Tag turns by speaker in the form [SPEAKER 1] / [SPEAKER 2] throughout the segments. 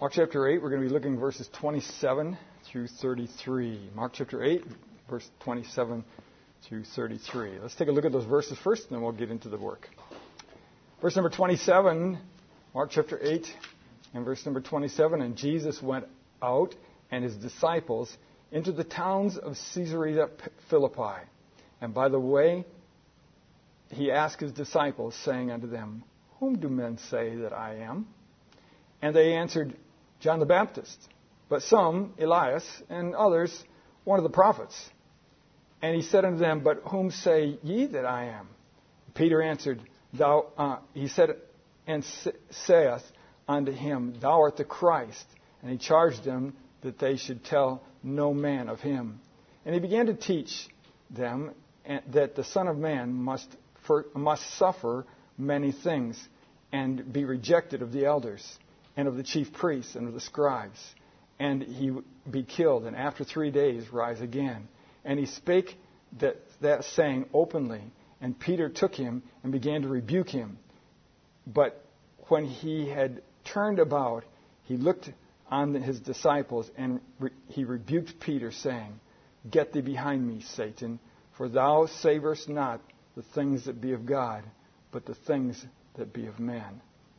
[SPEAKER 1] Mark chapter 8, we're going to be looking at verses 27 through 33. Mark chapter 8, verse 27 through 33. Let's take a look at those verses first, and then we'll get into the work. Verse number 27, Mark chapter 8, and verse number 27. And Jesus went out and his disciples into the towns of Caesarea Philippi. And by the way, he asked his disciples, saying unto them, Whom do men say that I am? And they answered, John the Baptist, but some, Elias, and others, one of the prophets. And he said unto them, But whom say ye that I am? Peter answered, he said, and saith unto him, Thou art the Christ. And he charged them that they should tell no man of him. And he began to teach them that the Son of Man must suffer many things, and be rejected of the elders, and of the chief priests, and of the scribes, and he be killed, and after 3 days rise again. And he spake that saying openly. And Peter took him and began to rebuke him. But when he had turned about, he looked on his disciples, and he rebuked Peter, saying, Get thee behind me, Satan, for thou savorest not the things that be of God, but the things that be of man.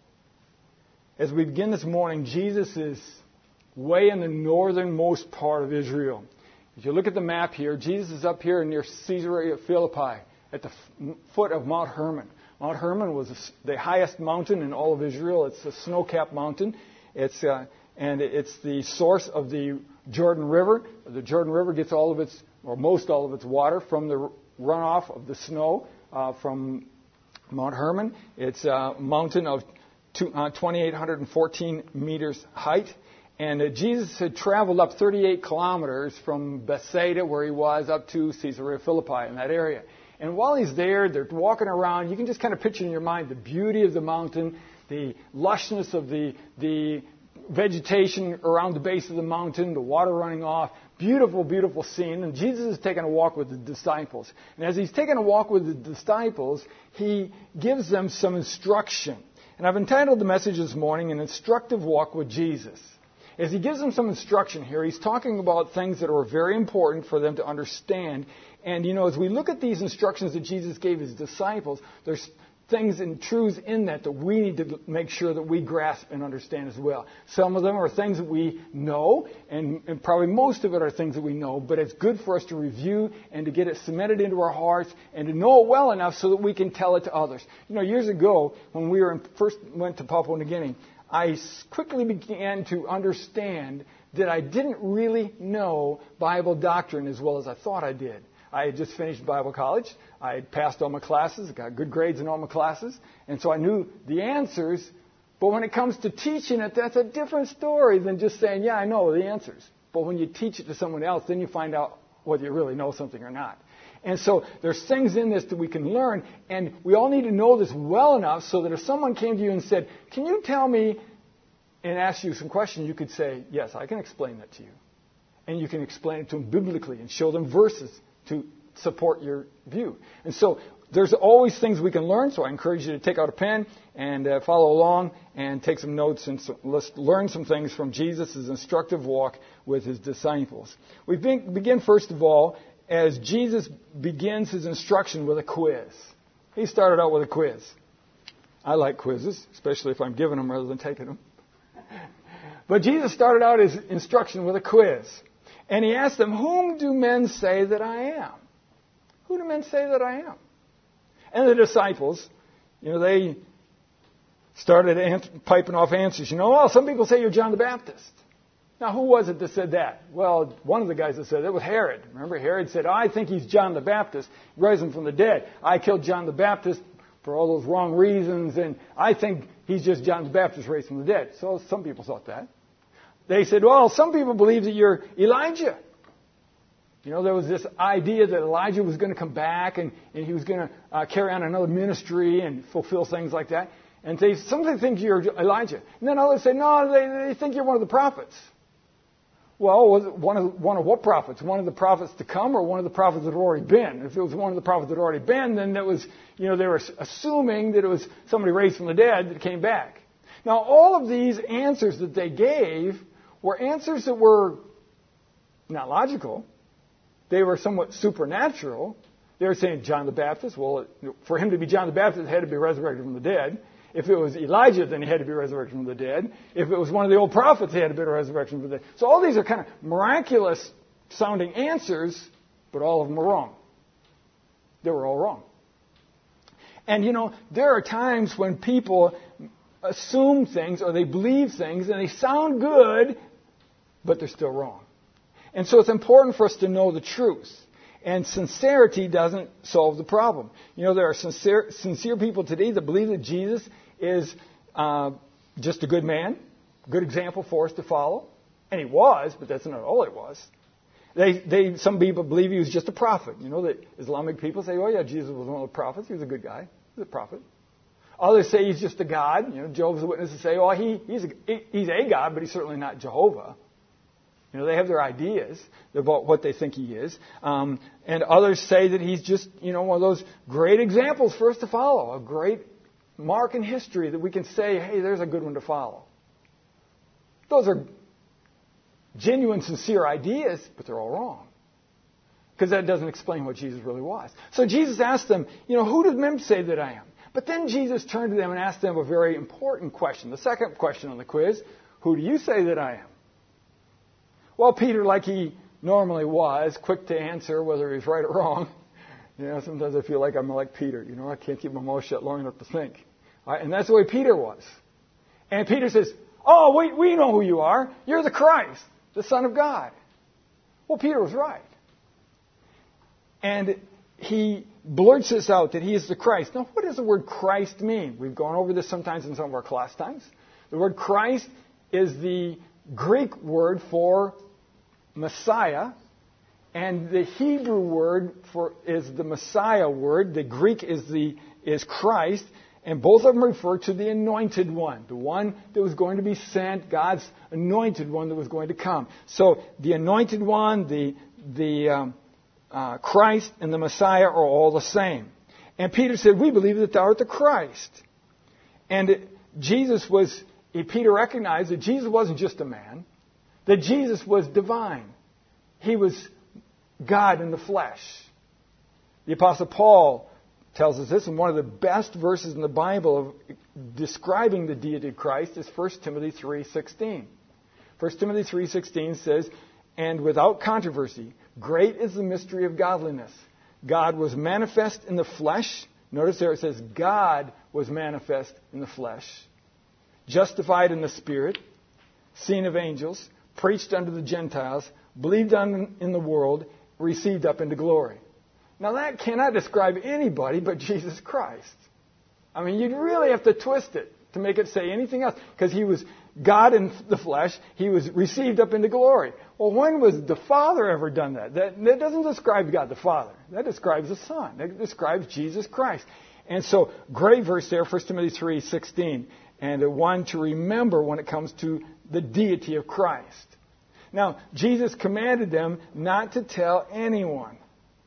[SPEAKER 1] As we begin this morning, Jesus is way in the northernmost part of Israel. If you look at the map here, Jesus is up here near Caesarea Philippi at the foot of Mount Hermon. Mount Hermon was the highest mountain in all of Israel. It's a snow-capped mountain. It's the source of the Jordan River. The Jordan River gets most all of its water from the runoff of the snow from Mount Hermon. It's a mountain of 2,814 meters height. And Jesus had traveled up 38 kilometers from Bethsaida, where he was, up to Caesarea Philippi in that area. And while he's there, they're walking around. You can just kind of picture in your mind the beauty of the mountain, the lushness of the vegetation around the base of the mountain, the water running off. Beautiful, beautiful scene. And Jesus is taking a walk with the disciples. And as he's taking a walk with the disciples, he gives them some instruction. And I've entitled the message this morning, An Instructive Walk with Jesus. As he gives them some instruction here, he's talking about things that are very important for them to understand. And, as we look at these instructions that Jesus gave his disciples, there's things and truths in that we need to make sure that we grasp and understand as well. Some of them are things that we know, and probably most of it are things that we know, but it's good for us to review and to get it cemented into our hearts and to know it well enough so that we can tell it to others. Years ago, when we first went to Papua New Guinea, I quickly began to understand that I didn't really know Bible doctrine as well as I thought I did. I had just finished Bible college. I had passed all my classes, got good grades in all my classes, and so I knew the answers. But when it comes to teaching it, that's a different story than just saying, yeah, I know the answers. But when you teach it to someone else, then you find out whether you really know something or not. And so there's things in this that we can learn, and we all need to know this well enough so that if someone came to you and said, can you tell me, and asked you some questions, you could say, yes, I can explain that to you. And you can explain it to them biblically and show them verses to support your view. And so there's always things we can learn, so I encourage you to take out a pen and follow along and take some notes, and let's learn some things from Jesus' instructive walk with his disciples. We begin, first of all, as Jesus begins his instruction with a quiz. He started out with a quiz. I like quizzes, especially if I'm giving them rather than taking them. But Jesus started out his instruction with a quiz. And he asked them, Whom do men say that I am? Who do men say that I am? And the disciples, they started piping off answers. Well, some people say you're John the Baptist. Now, who was it that said that? Well, one of the guys that said it was Herod. Remember, Herod said, I think he's John the Baptist, risen from the dead. I killed John the Baptist for all those wrong reasons, and I think he's just John the Baptist raised from the dead. So some people thought that. They said, well, some people believe that you're Elijah. There was this idea that Elijah was going to come back and he was going to carry on another ministry and fulfill things like that. And some think you're Elijah. And then others say, no, they think you're one of the prophets. Well, was it one of what prophets? One of the prophets to come, or one of the prophets that had already been? If it was one of the prophets that had already been, then that was, they were assuming that it was somebody raised from the dead that came back. Now, all of these answers that they gave were answers that were not logical. They were somewhat supernatural. They were saying John the Baptist. Well, for him to be John the Baptist, he had to be resurrected from the dead. If it was Elijah, then he had to be resurrected from the dead. If it was one of the old prophets, he had to be resurrected from the dead. So all these are kind of miraculous sounding answers, but all of them were wrong. They were all wrong. And there are times when people assume things or they believe things and they sound good, but they're still wrong. And so it's important for us to know the truth. And sincerity doesn't solve the problem. There are sincere people today that believe that Jesus is just a good man, good example for us to follow. And he was, but that's not all it was. Some people believe he was just a prophet. The Islamic people say, oh yeah, Jesus was one of the prophets. He was a good guy. He was a prophet. Others say he's just a god. Jehovah's Witnesses say, oh, he's a god, but he's certainly not Jehovah. They have their ideas about what they think he is. And others say that he's just, one of those great examples for us to follow, a great mark in history that we can say, hey, there's a good one to follow. Those are genuine, sincere ideas, but they're all wrong. Because that doesn't explain what Jesus really was. So Jesus asked them, who do men say that I am? But then Jesus turned to them and asked them a very important question. The second question on the quiz, who do you say that I am? Well, Peter, like he normally was, quick to answer whether he's right or wrong. Sometimes I feel like I'm like Peter. I can't keep my mouth shut long enough to think. Right? And that's the way Peter was. And Peter says, oh, we know who you are. You're the Christ, the Son of God. Well, Peter was right. And he blurts this out that he is the Christ. Now, what does the word Christ mean? We've gone over this sometimes in some of our class times. The word Christ is the Greek word for Messiah, and the Hebrew word is the Messiah word. The Greek is Christ, and both of them refer to the anointed one, the one that was going to be sent, God's anointed one that was going to come. So the anointed one, the Christ, and the Messiah are all the same. And Peter said, "We believe that thou art the Christ." And Peter recognized that Jesus wasn't just a man, that Jesus was divine. He was God in the flesh. The Apostle Paul tells us this, and one of the best verses in the Bible of describing the deity of Christ is 1 Timothy 3:16. 1 Timothy 3:16 says, "And without controversy, great is the mystery of godliness. God was manifest in the flesh." Notice there it says, God was manifest in the flesh. Justified in the Spirit, seen of angels, preached unto the Gentiles, believed on in the world, received up into glory. Now that cannot describe anybody but Jesus Christ. I mean, you'd really have to twist it to make it say anything else, because he was God in the flesh, he was received up into glory. Well, when was the Father ever done that? That doesn't describe God the Father. That describes the Son. That describes Jesus Christ. And so, great verse there, 1 Timothy 3:16. And one to remember when it comes to the deity of Christ. Now, Jesus commanded them not to tell anyone.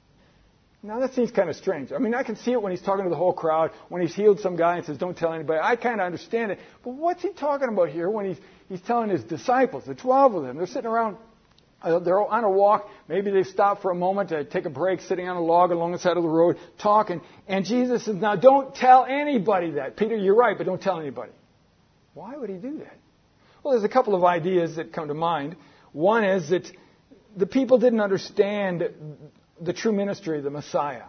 [SPEAKER 1] Now, that seems kind of strange. I mean, I can see it when he's talking to the whole crowd, when he's healed some guy and says, don't tell anybody. I kind of understand it. But what's he talking about here when he's telling his disciples, the 12 of them? They're sitting around, they're on a walk. Maybe they stop for a moment to take a break, sitting on a log along the side of the road, talking. And Jesus says, now, don't tell anybody that. Peter, you're right, but don't tell anybody. Why would he do that? Well, there's a couple of ideas that come to mind. One is that the people didn't understand the true ministry of the Messiah.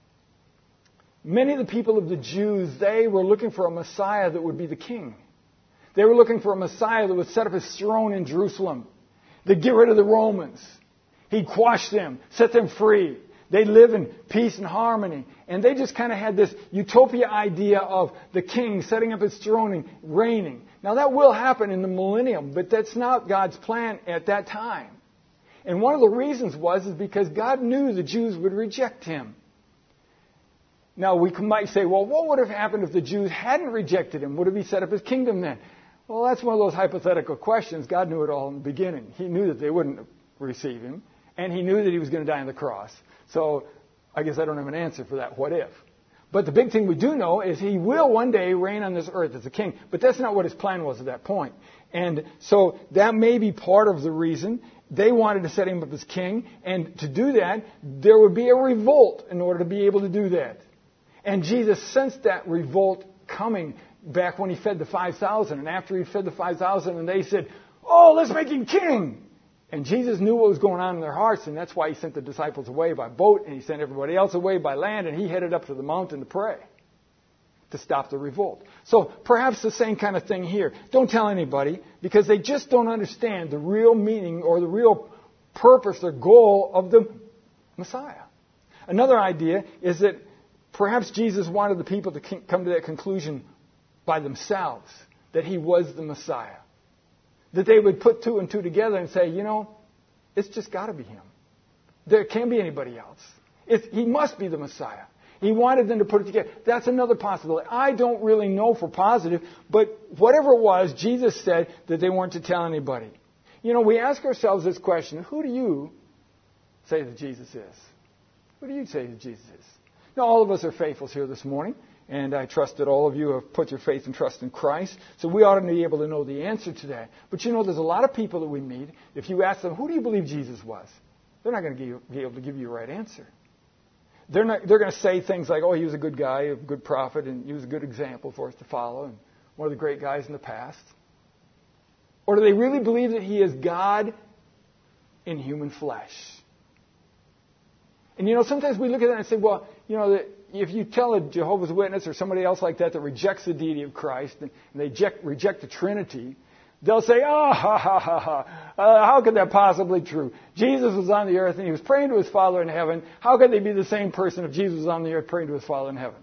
[SPEAKER 1] Many of the people of the Jews, they were looking for a Messiah that would be the king. They were looking for a Messiah that would set up his throne in Jerusalem. They'd get rid of the Romans. He'd quash them, set them free. They'd live in peace and harmony. And they just kind of had this utopia idea of the king setting up his throne and reigning. Now that will happen in the millennium, but that's not God's plan at that time. And one of the reasons is because God knew the Jews would reject him. Now we might say, well, what would have happened if the Jews hadn't rejected him? Would have he set up his kingdom then? Well, that's one of those hypothetical questions. God knew it all in the beginning. He knew that they wouldn't receive him, and he knew that he was going to die on the cross. So I guess I don't have an answer for that what if. But the big thing we do know is he will one day reign on this earth as a king. But that's not what his plan was at that point. And so that may be part of the reason. They wanted to set him up as king. And to do that, there would be a revolt in order to be able to do that. And Jesus sensed that revolt coming back when he fed the 5,000. And after he fed the 5,000, and they said, "Oh, let's make him king." And Jesus knew what was going on in their hearts, and that's why he sent the disciples away by boat, and he sent everybody else away by land, and he headed up to the mountain to pray to stop the revolt. So perhaps the same kind of thing here. Don't tell anybody, because they just don't understand the real meaning or the real purpose or goal of the Messiah. Another idea is that perhaps Jesus wanted the people to come to that conclusion by themselves, that he was the Messiah. That they would put two and two together and say, it's just got to be him. There can't be anybody else. He must be the Messiah. He wanted them to put it together. That's another possibility. I don't really know for positive, but whatever it was, Jesus said that they weren't to tell anybody. We ask ourselves this question: who do you say that Jesus is? Who do you say that Jesus is? Now, all of us are faithfuls here this morning. And I trust that all of you have put your faith and trust in Christ. So we ought to be able to know the answer to that. But there's a lot of people that we meet. If you ask them, who do you believe Jesus was? They're not going to be able to give you a right answer. They're going to say things like, oh, he was a good guy, a good prophet, and he was a good example for us to follow, and one of the great guys in the past. Or do they really believe that he is God in human flesh? And sometimes we look at that and say, well, if you tell a Jehovah's Witness or somebody else like that rejects the deity of Christ and they reject the Trinity, they'll say, how could that possibly be true? Jesus was on the earth and he was praying to his Father in heaven. How could they be the same person if Jesus was on the earth praying to his Father in heaven?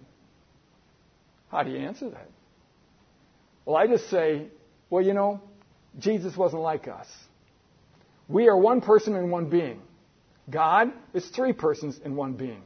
[SPEAKER 1] How do you answer that? Well, I just say, Jesus wasn't like us. We are one person and one being. God is three persons in one being.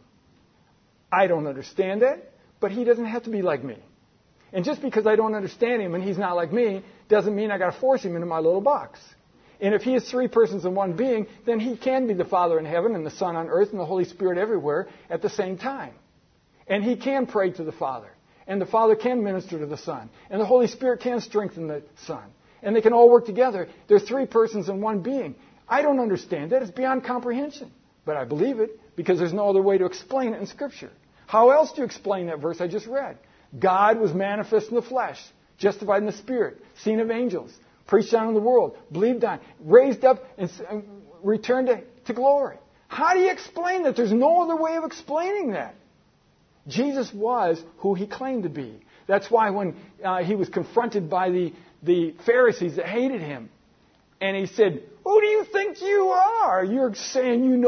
[SPEAKER 1] I don't understand that, but he doesn't have to be like me. And just because I don't understand him and he's not like me, doesn't mean I got to force him into my little box. And if he is three persons in one being, then he can be the Father in heaven and the Son on earth and the Holy Spirit everywhere at the same time. And he can pray to the Father. And the Father can minister to the Son. And the Holy Spirit can strengthen the Son. And they can all work together. They're three persons in one being. I don't understand that. It's beyond comprehension. But I believe it because there's no other way to explain it in Scripture. How else do you explain that verse I just read? God was manifest in the flesh, justified in the Spirit, seen of angels, preached on in the world, believed on, raised up, and returned to glory. How do you explain that? There's no other way of explaining that. Jesus was who he claimed to be. That's why when he was confronted by the Pharisees that hated him, and he said, "Who do you think you are? You're saying you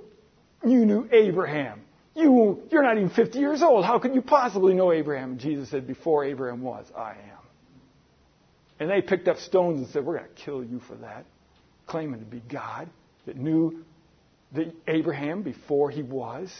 [SPEAKER 1] knew Abraham. You're not even 50 years old. How could you possibly know Abraham?" And Jesus said, "Before Abraham was, I am." And they picked up stones and said, "We're going to kill you for that," claiming to be God that knew Abraham before he was.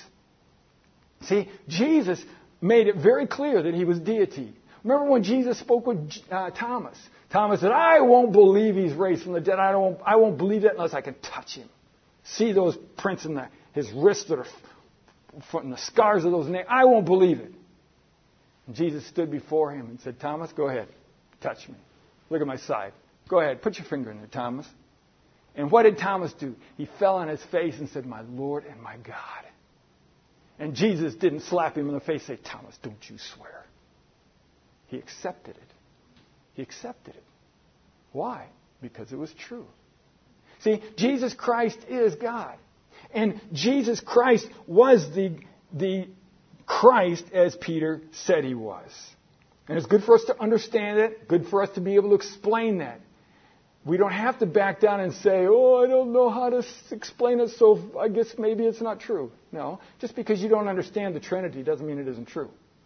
[SPEAKER 1] See, Jesus made it very clear that he was deity. Remember when Jesus spoke with Thomas? Thomas said, "I won't believe he's raised from the dead. I won't believe that unless I can touch him. See those prints in his wrists that are from the scars of those nails. I won't believe it." And Jesus stood before him and said, "Thomas, go ahead. Touch me. Look at my side. Go ahead. Put your finger in there, Thomas." And what did Thomas do? He fell on his face and said, "My Lord and my God." And Jesus didn't slap him in the face and say, "Thomas, don't you swear." He accepted it. He accepted it. Why? Because it was true. See, Jesus Christ is God. And Jesus Christ was the Christ as Peter said he was. And it's good for us to understand it, good for us to be able to explain that. We don't have to back down and say, "Oh, I don't know how to explain it, so I guess maybe it's not true." No, just because you don't understand the Trinity doesn't mean it isn't true.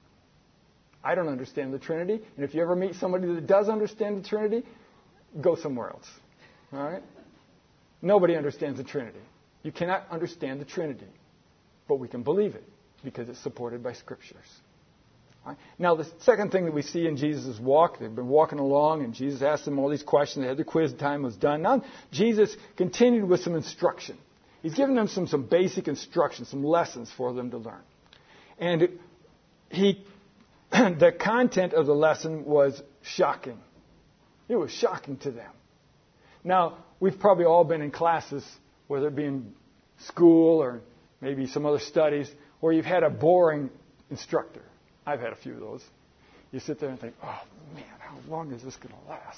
[SPEAKER 1] I don't understand the Trinity, and if you ever meet somebody that does understand the Trinity, go somewhere else. All right? Nobody understands the Trinity. You cannot understand the Trinity, but we can believe it because it's supported by Scriptures. All right? Now, the second thing that we see in Jesus' walk, they've been walking along, and Jesus asked them all these questions. They had their quiz time was done. Now, Jesus continued with some instruction. He's given them some basic instructions, some lessons for them to learn. And the content of the lesson was shocking. It was shocking to them. Now, we've probably all been in classes, whether it be in school or maybe some other studies, where you've had a boring instructor. I've had a few of those. You sit there and think, oh, man, how long is this going to last?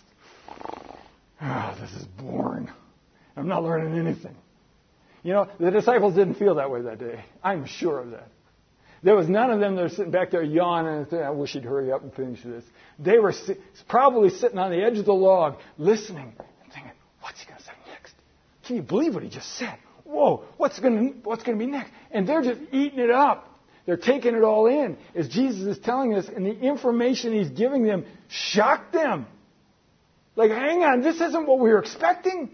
[SPEAKER 1] Oh, this is boring. I'm not learning anything. You know, the disciples didn't feel that way that day. I'm sure of that. There was none of them that were sitting back there yawning and saying, I wish he'd hurry up and finish this. They were probably sitting on the edge of the log, listening and thinking, what's he going to say next? Can you believe what he just said? Whoa, what's going to be next? And they're just eating it up. They're taking it all in as Jesus is telling us, and the information he's giving them shocked them. Like, hang on, this isn't what we were expecting.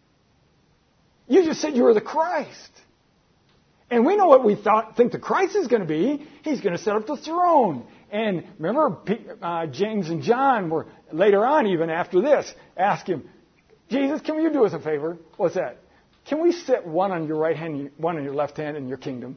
[SPEAKER 1] You just said you were the Christ. And we know what we think the Christ is going to be. He's going to set up the throne. And remember, James and John were later on, even after this, asked him, Jesus, can you do us a favor? What's that? Can we sit one on your right hand, one on your left hand in your kingdom?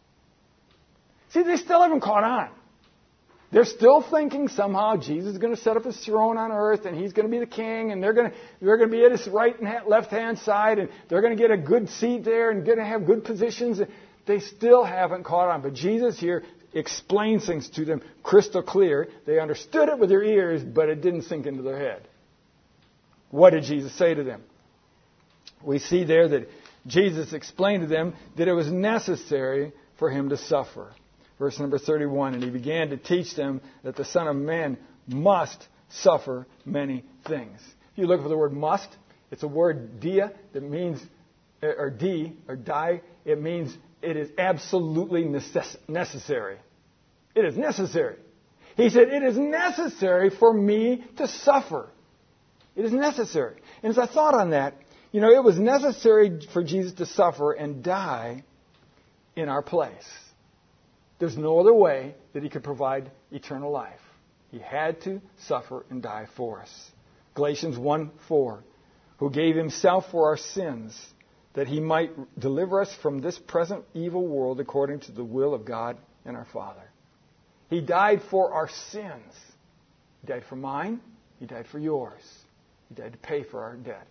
[SPEAKER 1] See, they still haven't caught on. They're still thinking somehow Jesus is going to set up his throne on earth and he's going to be the king and they're going to be at his right and left hand side and they're going to get a good seat there and going to have good positions. They still haven't caught on. But Jesus here explains things to them crystal clear. They understood it with their ears, but it didn't sink into their head. What did Jesus say to them? We see there that Jesus explained to them that it was necessary for him to suffer. Verse number 31, and he began to teach them that the Son of Man must suffer many things. If you look for the word must, it's a word dia that means, or die, it means it is absolutely necessary. It is necessary. He said, it is necessary for me to suffer. It is necessary. And as I thought on that, you know, it was necessary for Jesus to suffer and die in our place. There's no other way that he could provide eternal life. He had to suffer and die for us. Galatians 1:4, who gave himself for our sins, that he might deliver us from this present evil world according to the will of God and our Father. He died for our sins. He died for mine. He died for yours. He died to pay for our debt.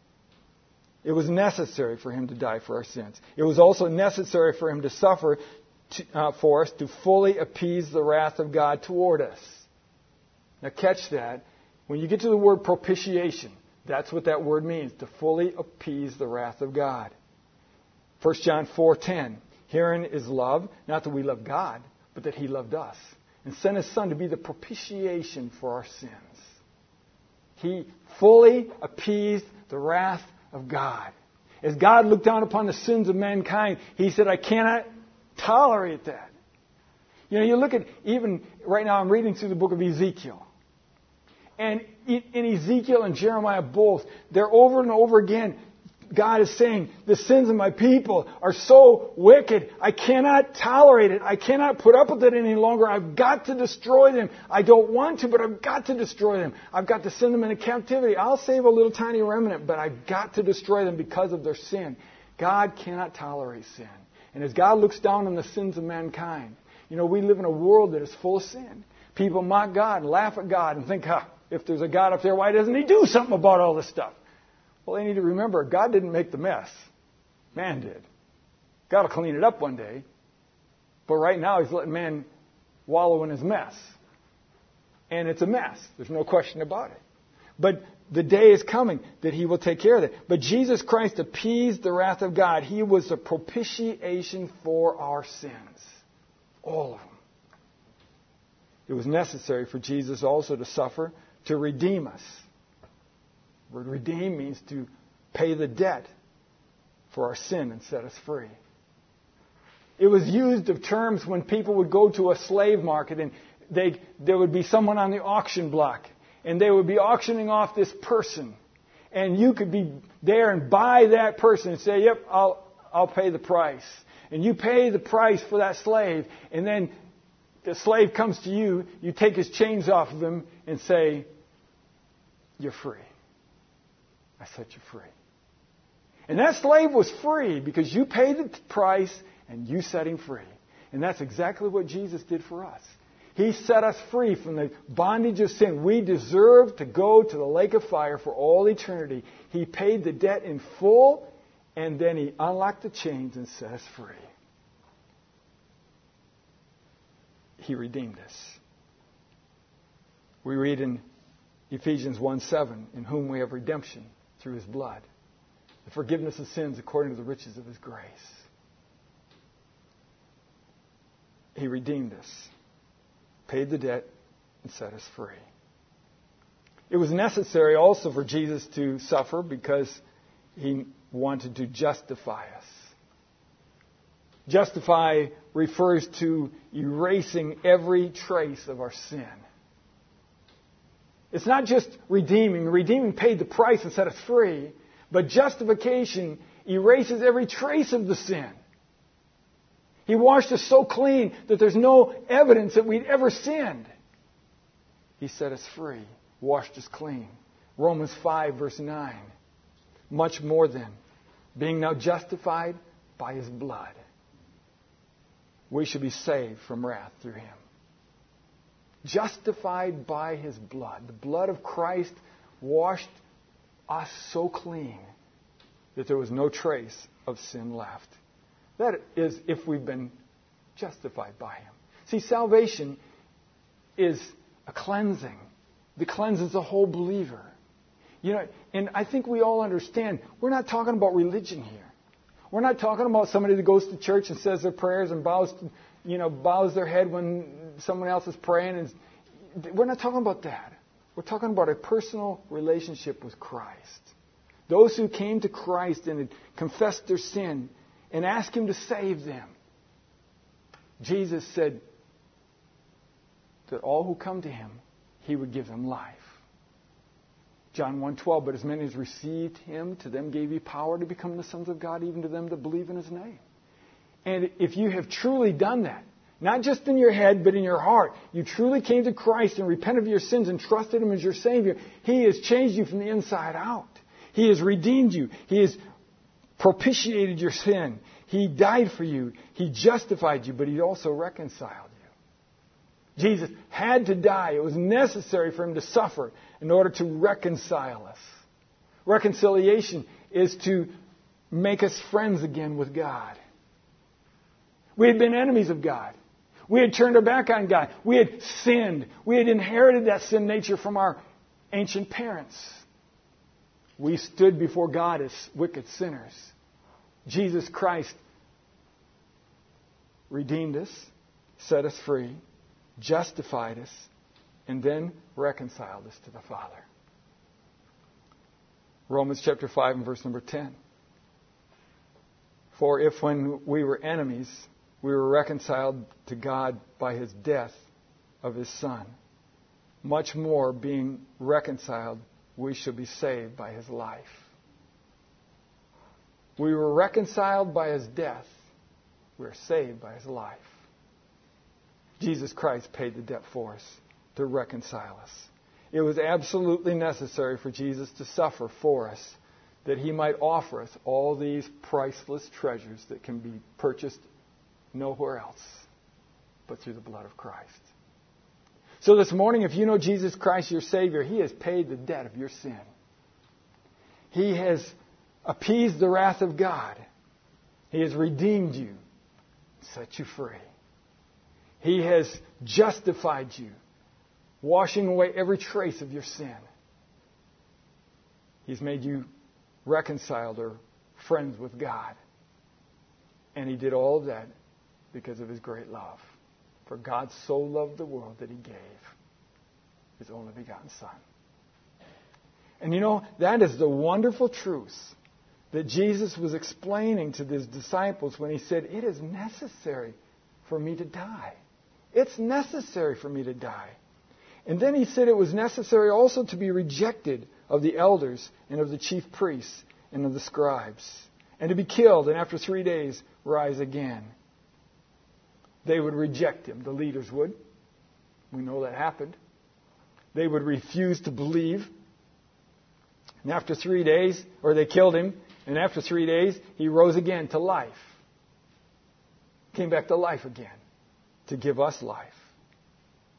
[SPEAKER 1] It was necessary for him to die for our sins. It was also necessary for him to suffer for us to fully appease the wrath of God toward us. Now catch that. When you get to the word propitiation, that's what that word means, to fully appease the wrath of God. 1 John 4:10, herein is love, not that we love God, but that he loved us and sent his Son to be the propitiation for our sins. He fully appeased the wrath of God. As God looked down upon the sins of mankind, he said, I cannot tolerate that. You know, you look at, even right now I'm reading through the book of Ezekiel. And in Ezekiel and Jeremiah both, they're over and over again, God is saying, the sins of my people are so wicked, I cannot tolerate it. I cannot put up with it any longer. I've got to destroy them. I don't want to, but I've got to destroy them. I've got to send them into captivity. I'll save a little tiny remnant, but I've got to destroy them because of their sin. God cannot tolerate sin. And as God looks down on the sins of mankind, you know, we live in a world that is full of sin. People mock God and laugh at God and think, if there's a God up there, why doesn't he do something about all this stuff? Well, they need to remember, God didn't make the mess. Man did. God will clean it up one day. But right now, he's letting man wallow in his mess. And it's a mess. There's no question about it. But the day is coming that he will take care of it. But Jesus Christ appeased the wrath of God. He was a propitiation for our sins. All of them. It was necessary for Jesus also to suffer to redeem us. The word redeem means to pay the debt for our sin and set us free. It was used of terms when people would go to a slave market and there would be someone on the auction block and they would be auctioning off this person. And you could be there and buy that person and say, yep, I'll pay the price. And you pay the price for that slave, and then the slave comes to you, you take his chains off of him and say, you're free. I set you free. And that slave was free because you paid the price and you set him free. And that's exactly what Jesus did for us. He set us free from the bondage of sin. We deserve to go to the lake of fire for all eternity. He paid the debt in full, and then He unlocked the chains and set us free. He redeemed us. We read in Ephesians 1:7, in whom we have redemption through His blood, the forgiveness of sins according to the riches of His grace. He redeemed us, paid the debt, and set us free. It was necessary also for Jesus to suffer because He wanted to justify us. Justify refers to erasing every trace of our sin. It's not just redeeming. Redeeming paid the price and set us free, but justification erases every trace of the sin. He washed us so clean that there's no evidence that we'd ever sinned. He set us free, washed us clean. Romans 5, verse 9. Much more then, being now justified by His blood, we should be saved from wrath through Him. Justified by His blood. The blood of Christ washed us so clean that there was no trace of sin left. That is if we've been justified by Him. See, salvation is a cleansing that cleanses the whole believer. You know, and I think we all understand, we're not talking about religion here. We're not talking about somebody that goes to church and says their prayers and bows their head when someone else is praying. And we're not talking about that. We're talking about a personal relationship with Christ. Those who came to Christ and confessed their sin and asked Him to save them. Jesus said that all who come to Him, He would give them life. John 1:12, but as many as received Him, to them gave He power to become the sons of God, even to them that believe in His name. And if you have truly done that, not just in your head, but in your heart, you truly came to Christ and repented of your sins and trusted Him as your Savior, He has changed you from the inside out. He has redeemed you. He has propitiated your sin. He died for you. He justified you, but He also reconciled you. Jesus had to die. It was necessary for Him to suffer in order to reconcile us. Reconciliation is to make us friends again with God. We had been enemies of God. We had turned our back on God. We had sinned. We had inherited that sin nature from our ancient parents. We stood before God as wicked sinners. Jesus Christ redeemed us, set us free, justified us, and then reconciled us to the Father. Romans chapter 5 and verse number 10. For if when we were enemies, we were reconciled to God by His death of His Son, much more being reconciled, we shall be saved by His life. We were reconciled by His death. We are saved by His life. Jesus Christ paid the debt for us to reconcile us. It was absolutely necessary for Jesus to suffer for us, that He might offer us all these priceless treasures that can be purchased nowhere else but through the blood of Christ. So this morning, if you know Jesus Christ, your Savior, He has paid the debt of your sin. He has appeased the wrath of God. He has redeemed you, set you free. He has justified you, washing away every trace of your sin. He's made you reconciled or friends with God. And He did all of that because of His great love. For God so loved the world that He gave His only begotten Son. And you know, that is the wonderful truth that Jesus was explaining to His disciples when He said, it is necessary for me to die. It's necessary for me to die. And then He said it was necessary also to be rejected of the elders and of the chief priests and of the scribes, and to be killed, and after 3 days rise again. They would reject Him. The leaders would. We know that happened. They would refuse to believe. And after 3 days, or they killed Him, and after 3 days, He rose again to life. Came back to life again to give us life.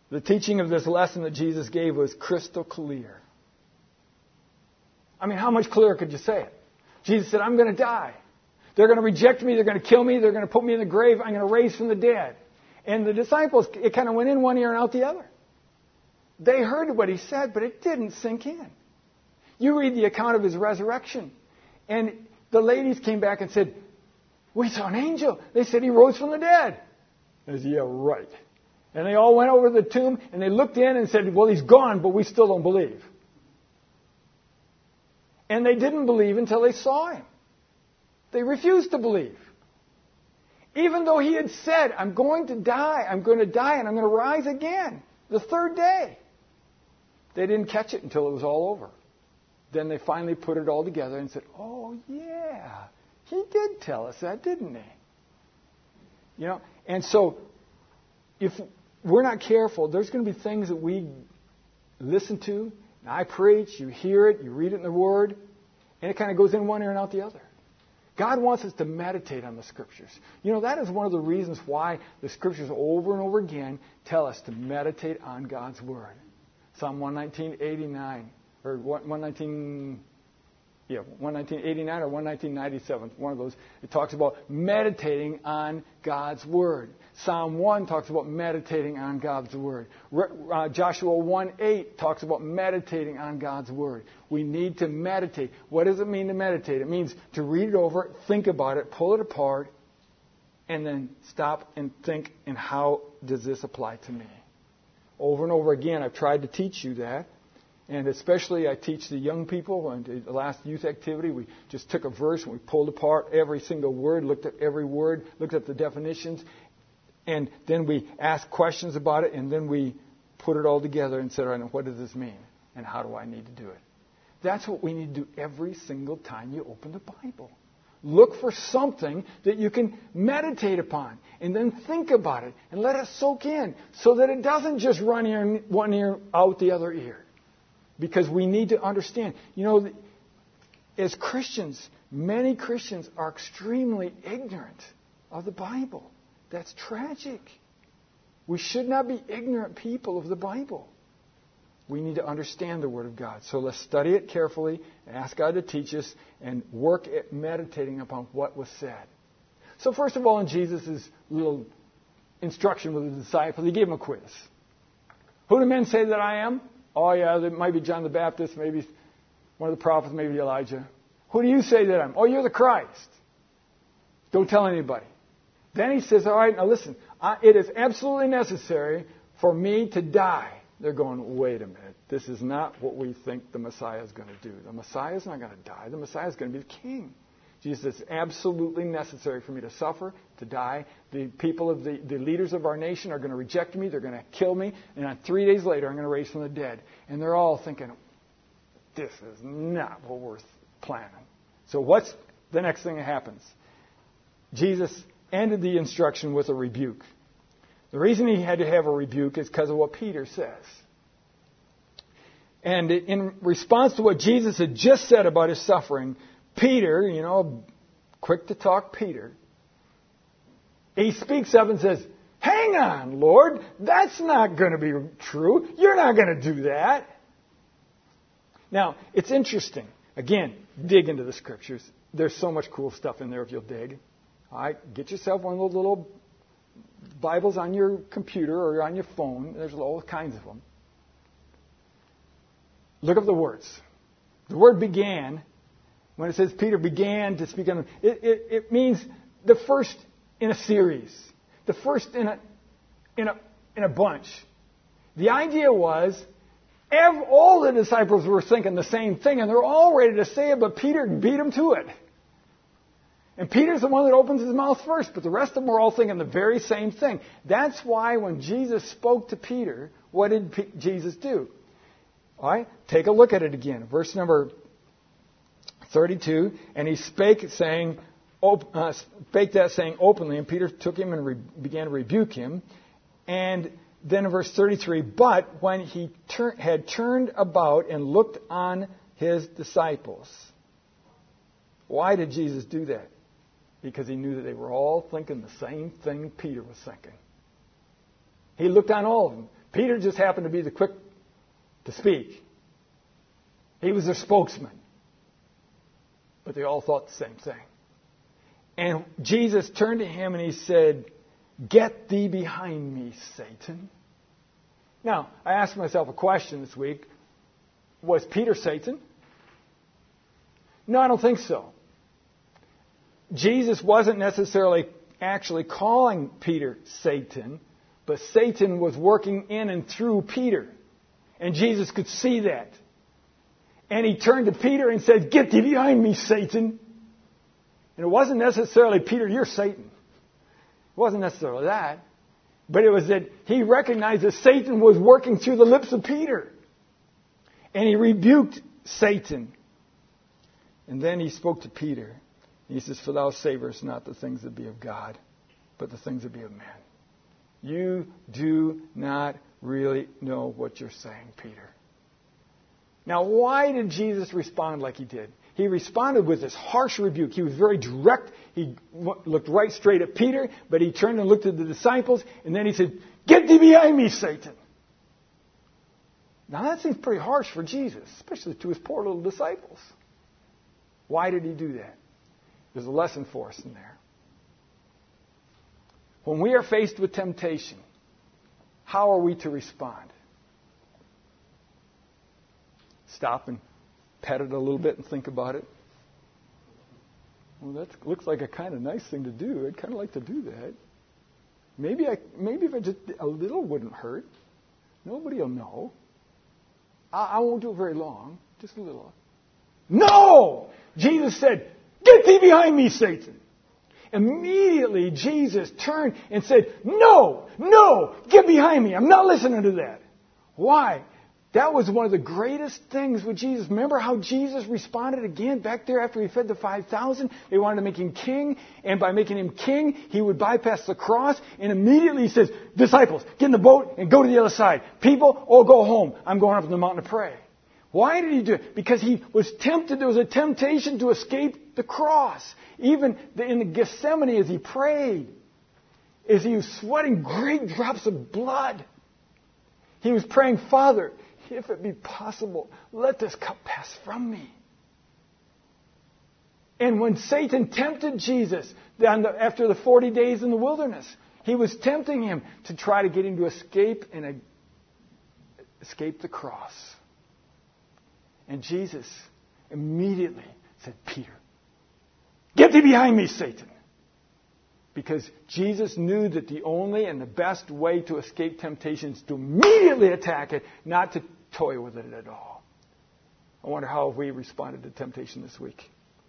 [SPEAKER 1] The teaching of this lesson that Jesus gave was crystal clear. I mean, how much clearer could you say it? Jesus said, I'm going to die. They're going to reject me. They're going to kill me. They're going to put me in the grave. I'm going to raise from the dead. And the disciples, it kind of went in one ear and out the other. They heard what he said, but it didn't sink in. You read the account of his resurrection. And the ladies came back and said, we saw an angel. They said he rose from the dead. I said, yeah, right. And they all went over to the tomb and they looked in and said, well, he's gone, but we still don't believe. And they didn't believe until they saw him. They refused to believe. Even though he had said, I'm going to die, and I'm going to rise again the third day. They didn't catch it until it was all over. Then they finally put it all together and said, oh, yeah, he did tell us that, didn't he? You know, and so if we're not careful, there's going to be things that we listen to. I preach, you hear it, you read it in the Word, and it kind of goes in one ear and out the other. God wants us to meditate on the Scriptures. You know, that is one of the reasons why the Scriptures over and over again tell us to meditate on God's Word. Psalm 119:89, or 119:89 or 119:97, one of those. It talks about meditating on God's Word. Psalm 1 talks about meditating on God's Word. Joshua 1:8 talks about meditating on God's Word. We need to meditate. What does it mean to meditate? It means to read it over, think about it, pull it apart, and then stop and think, and how does this apply to me? Over and over again, I've tried to teach you that. And especially I teach the young people. And the last youth activity, we just took a verse and we pulled apart every single word, looked at every word, looked at the definitions, and then we asked questions about it, and then we put it all together and said, all right, what does this mean? And how do I need to do it? That's what we need to do every single time you open the Bible. Look for something that you can meditate upon, and then think about it, and let it soak in, so that it doesn't just run in one ear, out the other ear. Because we need to understand, you know, as Christians, many Christians are extremely ignorant of the Bible. That's tragic. We should not be ignorant people of the Bible. We need to understand the Word of God. So let's study it carefully and ask God to teach us and work at meditating upon what was said. So first of all, in Jesus' little instruction with the disciples, he gave them a quiz. Who do men say that I am? Oh, yeah, it might be John the Baptist, maybe one of the prophets, maybe Elijah. Who do you say that I am? Oh, you're the Christ. Don't tell anybody. Then he says, all right, now listen, it is absolutely necessary for me to die. They're going, wait a minute. This is not what we think the Messiah is going to do. The Messiah is not going to die. The Messiah is going to be the king. Jesus says, it's absolutely necessary for me to suffer, to die. The people of the leaders of our nation are going to reject me. They're going to kill me. And 3 days later, I'm going to raise from the dead. And they're all thinking, this is not what we're planning. So what's the next thing that happens? Jesus ended the instruction with a rebuke. The reason he had to have a rebuke is because of what Peter says. And in response to what Jesus had just said about his suffering, Peter, you know, quick to talk Peter, he speaks up and says, hang on, Lord, that's not going to be true. You're not going to do that. Now, it's interesting. Again, dig into the Scriptures. There's so much cool stuff in there if you'll dig. All right, get yourself one of those little Bibles on your computer or on your phone. There's all kinds of them. Look up the words. The word began, when it says Peter began to speak, it means the first in a series, the first in a bunch. The idea was all the disciples were thinking the same thing, and they're all ready to say it, but Peter beat them to it. And Peter's the one that opens his mouth first, but the rest of them were all thinking the very same thing. That's why when Jesus spoke to Peter, what did Jesus do? All right, take a look at it again. Verse number 32, and he spake that saying openly, and Peter took him and began to rebuke him. And then in verse 33, but when he had turned about and looked on his disciples. Why did Jesus do that? Because he knew that they were all thinking the same thing Peter was thinking. He looked on all of them. Peter just happened to be the quick to speak. He was their spokesman. But they all thought the same thing. And Jesus turned to him and he said, "Get thee behind me, Satan." Now, I asked myself a question this week. Was Peter Satan? No, I don't think so. Jesus wasn't necessarily actually calling Peter Satan, but Satan was working in and through Peter. And Jesus could see that. And he turned to Peter and said, "Get thee behind me, Satan." And it wasn't necessarily, "Peter, you're Satan." It wasn't necessarily that. But it was that he recognized that Satan was working through the lips of Peter. And he rebuked Satan. And then he spoke to Peter. He says, "For thou savorest not the things that be of God, but the things that be of man." You do not really know what you're saying, Peter. Now, why did Jesus respond like he did? He responded with this harsh rebuke. He was very direct. He looked right straight at Peter, but he turned and looked at the disciples, and then he said, "Get thee behind me, Satan." Now, that seems pretty harsh for Jesus, especially to his poor little disciples. Why did he do that? There's a lesson for us in there. When we are faced with temptation, how are we to respond? Stop and pet it a little bit and think about it. Well, that looks like a kind of nice thing to do. I'd kind of like to do that. Maybe if I just a little wouldn't hurt. Nobody will know. I won't do it very long. Just a little. No! Jesus said, "Get thee behind me, Satan." Immediately, Jesus turned and said, "No, get behind me. I'm not listening to that." Why? That was one of the greatest things with Jesus. Remember how Jesus responded again back there after he fed the 5,000? They wanted to make him king, and by making him king, he would bypass the cross, and immediately he says, "Disciples, get in the boat and go to the other side. People, go home. I'm going up on the mountain to pray." Why did he do it? Because he was tempted. There was a temptation to escape the cross. Even in the Gethsemane as he prayed, as he was sweating great drops of blood, he was praying, "Father, if it be possible, let this cup pass from me." And when Satan tempted Jesus after the 40 days in the wilderness, he was tempting him to try to get him to escape the cross. And Jesus immediately said, "Peter, get thee behind me, Satan." Because Jesus knew that the only and the best way to escape temptation is to immediately attack it, not to toy with it at all. I wonder how we responded to temptation this week.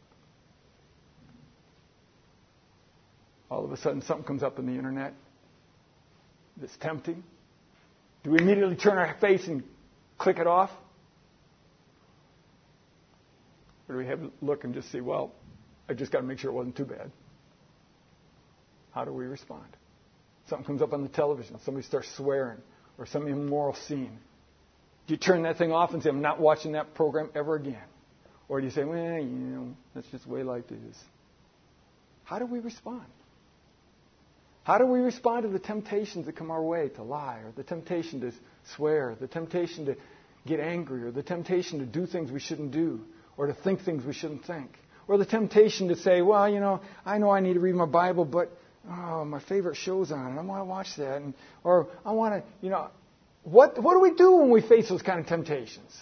[SPEAKER 1] All of a sudden something comes up on the internet that's tempting. Do we immediately turn our face and click it off? Or do we have a look and just say, "Well, I just got to make sure it wasn't too bad"? How do we respond? Something comes up on the television. Somebody starts swearing or some immoral scene. Do you turn that thing off and say, "I'm not watching that program ever again"? Or do you say, "Well, that's just the way life is"? How do we respond? How do we respond to the temptations that come our way to lie, or the temptation to swear, the temptation to get angry, or the temptation to do things we shouldn't do, or to think things we shouldn't think, or the temptation to say, "Well, I know I need to read my Bible, but my favorite show's on, and I want to watch that," or I want to, What do we do when we face those kind of temptations?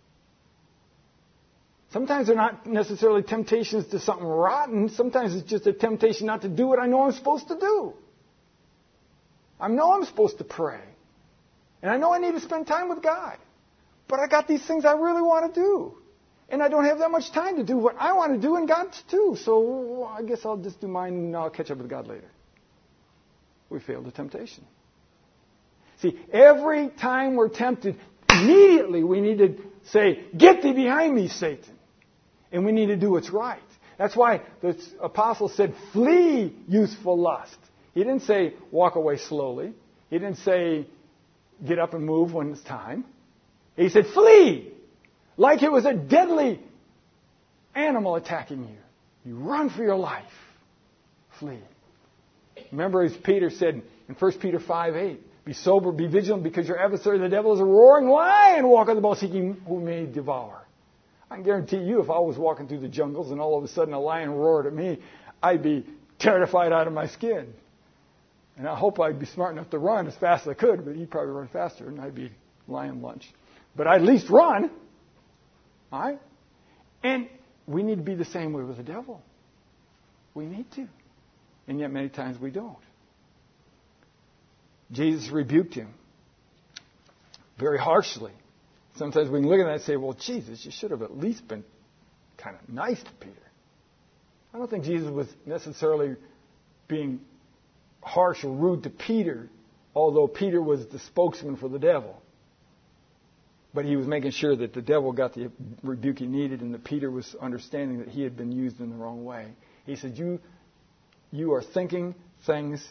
[SPEAKER 1] Sometimes they're not necessarily temptations to something rotten. Sometimes it's just a temptation not to do what I know I'm supposed to do. I know I'm supposed to pray. And I know I need to spend time with God. But I got these things I really want to do. And I don't have that much time to do what I want to do and God too. So I guess I'll just do mine and I'll catch up with God later. We failed the temptation. See, every time we're tempted, immediately we need to say, "Get thee behind me, Satan." And we need to do what's right. That's why the apostle said, "Flee youthful lust." He didn't say, "Walk away slowly." He didn't say, "Get up and move when it's time." He said, "Flee." Like it was a deadly animal attacking you. You run for your life. Flee. Remember, as Peter said in 1 Peter 5:8, Be sober, be vigilant, because your adversary, the devil, is a roaring lion, walking about seeking whom he may devour. I can guarantee you, if I was walking through the jungles and all of a sudden a lion roared at me, I'd be terrified out of my skin. And I hope I'd be smart enough to run as fast as I could, but he'd probably run faster, and I'd be lion lunch. But I'd at least run. All right? And we need to be the same way with the devil. We need to. And yet many times we don't. Jesus rebuked him very harshly. Sometimes we can look at that and say, well, Jesus, you should have at least been kind of nice to Peter. I don't think Jesus was necessarily being harsh or rude to Peter, although Peter was the spokesman for the devil. But he was making sure that the devil got the rebuke he needed, and that Peter was understanding that he had been used in the wrong way. He said, you are thinking things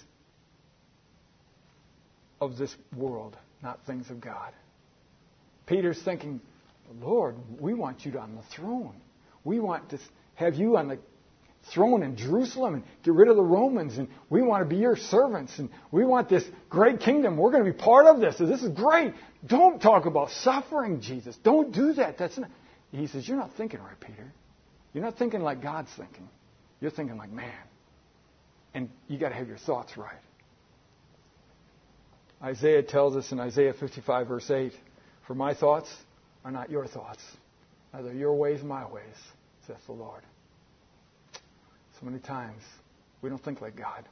[SPEAKER 1] of this world, not things of God. Peter's thinking, Lord, we want you on the throne. We want to have you on the throne in Jerusalem and get rid of the Romans, and we want to be your servants, and we want this great kingdom. We're going to be part of this. So this is great. Don't talk about suffering, Jesus. Don't do that. That's not. He says, you're not thinking right, Peter. You're not thinking like God's thinking. You're thinking like man. And you got to have your thoughts right. Isaiah tells us in Isaiah 55, verse 8, for my thoughts are not your thoughts, neither your ways my ways, saith the Lord. So many times we don't think like God.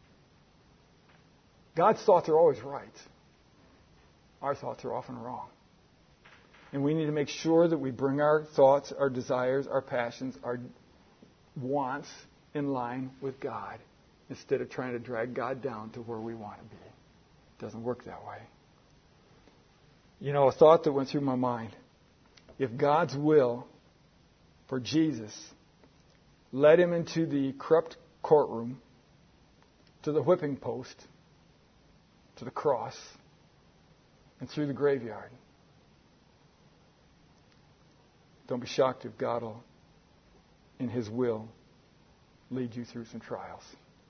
[SPEAKER 1] God's thoughts are always right. Our thoughts are often wrong. And we need to make sure that we bring our thoughts, our desires, our passions, our wants in line with God, instead of trying to drag God down to where we want to be. It doesn't work that way. You know, a thought that went through my mind. If God's will for Jesus led him into the corrupt courtroom, to the whipping post, to the cross, and through the graveyard, don't be shocked if God will, in His will, lead you through some trials.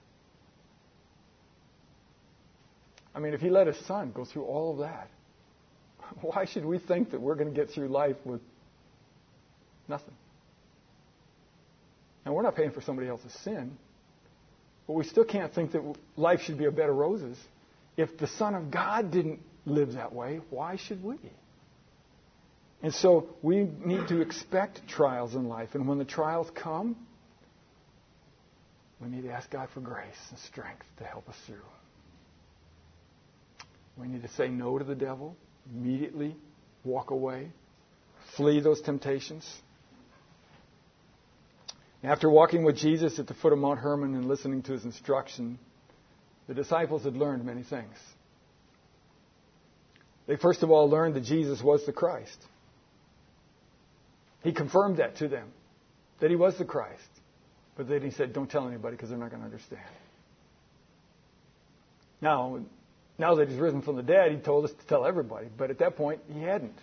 [SPEAKER 1] I mean, if He let His Son go through all of that, why should we think that we're going to get through life with nothing? And we're not paying for somebody else's sin, but we still can't think that life should be a bed of roses. If the Son of God didn't live that way, why should we? And so we need to expect trials in life. And when the trials come, we need to ask God for grace and strength to help us through. We need to say no to the devil, immediately walk away, flee those temptations. After walking with Jesus at the foot of Mount Hermon and listening to His instruction, the disciples had learned many things. They first of all learned that Jesus was the Christ. He confirmed that to them, that He was the Christ. But then He said, don't tell anybody because they're not going to understand. Now that He's risen from the dead, He told us to tell everybody. But at that point, He hadn't.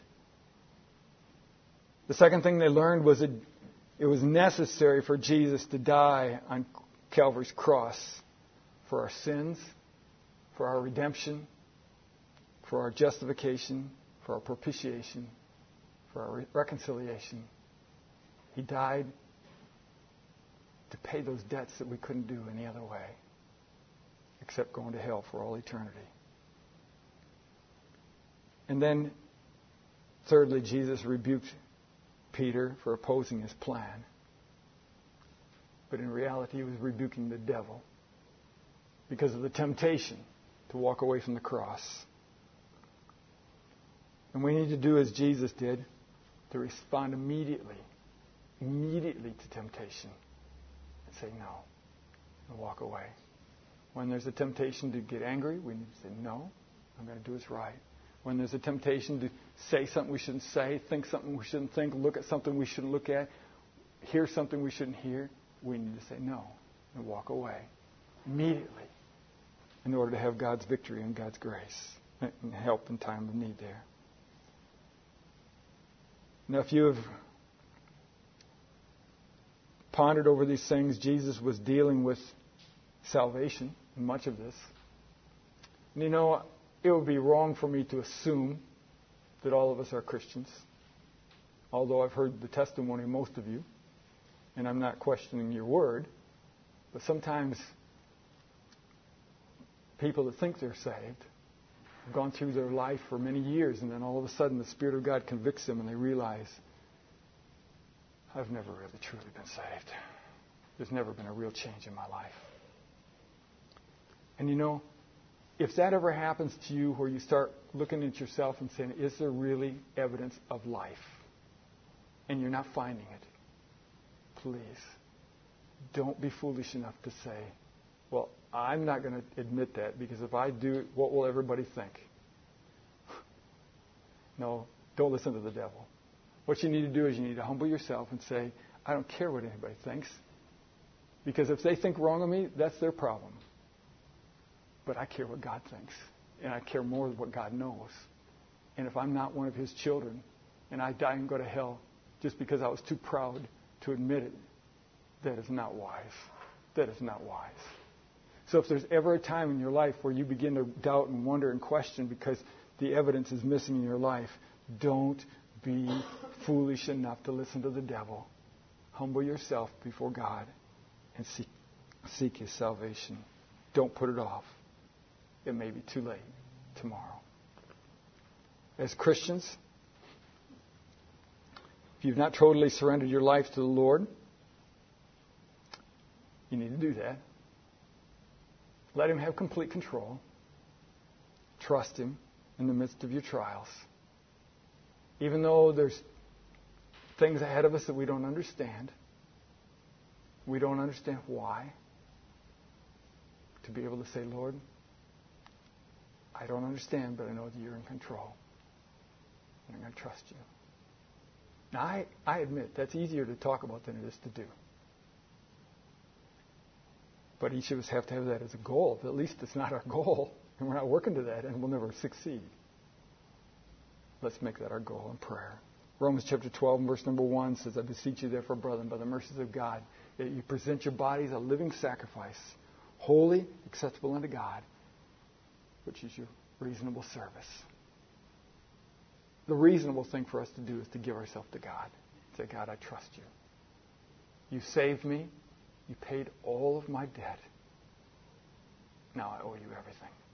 [SPEAKER 1] The second thing they learned was that it was necessary for Jesus to die on Calvary's cross for our sins, for our redemption, for our justification, for our propitiation, for our reconciliation. He died to pay those debts that we couldn't do any other way except going to hell for all eternity. And then, thirdly, Jesus rebuked Peter for opposing His plan. But in reality, He was rebuking the devil because of the temptation to walk away from the cross. And we need to do as Jesus did, to respond immediately to temptation and say no and walk away. When there's a temptation to get angry, we need to say no, I'm going to do what's right. When there's a temptation to say something we shouldn't say, think something we shouldn't think, look at something we shouldn't look at, hear something we shouldn't hear, we need to say no and walk away immediately in order to have God's victory and God's grace and help in time of need there. Now, if you have pondered over these things, Jesus was dealing with salvation in much of this. And you know, it would be wrong for me to assume that all of us are Christians, although I've heard the testimony of most of you, and I'm not questioning your word, but sometimes people that think they're saved have gone through their life for many years, and then all of a sudden the Spirit of God convicts them and they realize, I've never really truly been saved. There's never been a real change in my life. And you know, if that ever happens to you where you start looking at yourself and saying, is there really evidence of life? And you're not finding it, please, don't be foolish enough to say, well, I'm not going to admit that because if I do, what will everybody think? No, don't listen to the devil. What you need to do is you need to humble yourself and say, I don't care what anybody thinks. Because if they think wrong of me, that's their problem. But I care what God thinks. And I care more what God knows. And if I'm not one of His children and I die and go to hell just because I was too proud to admit it, that is not wise. That is not wise. So if there's ever a time in your life where you begin to doubt and wonder and question because the evidence is missing in your life, don't be foolish enough to listen to the devil. Humble yourself before God and seek His salvation. Don't put it off. It may be too late tomorrow. As Christians, if you've not totally surrendered your life to the Lord, you need to do that. Let Him have complete control. Trust Him in the midst of your trials. Even though there's things ahead of us that we don't understand, we don't understand why, to be able to say, Lord, I don't understand, but I know that You're in control. And I'm going to trust You. Now, I admit that's easier to talk about than it is to do. But each of us have to have that as a goal. At least it's not our goal, and we're not working to that, and we'll never succeed. Let's make that our goal in prayer. Romans chapter 12 and verse number 1 says, I beseech you therefore, brethren, by the mercies of God, that you present your bodies a living sacrifice, holy, acceptable unto God, which is your reasonable service. The reasonable thing for us to do is to give ourselves to God. Say, God, I trust You. You saved me. You paid all of my debt. Now I owe You everything.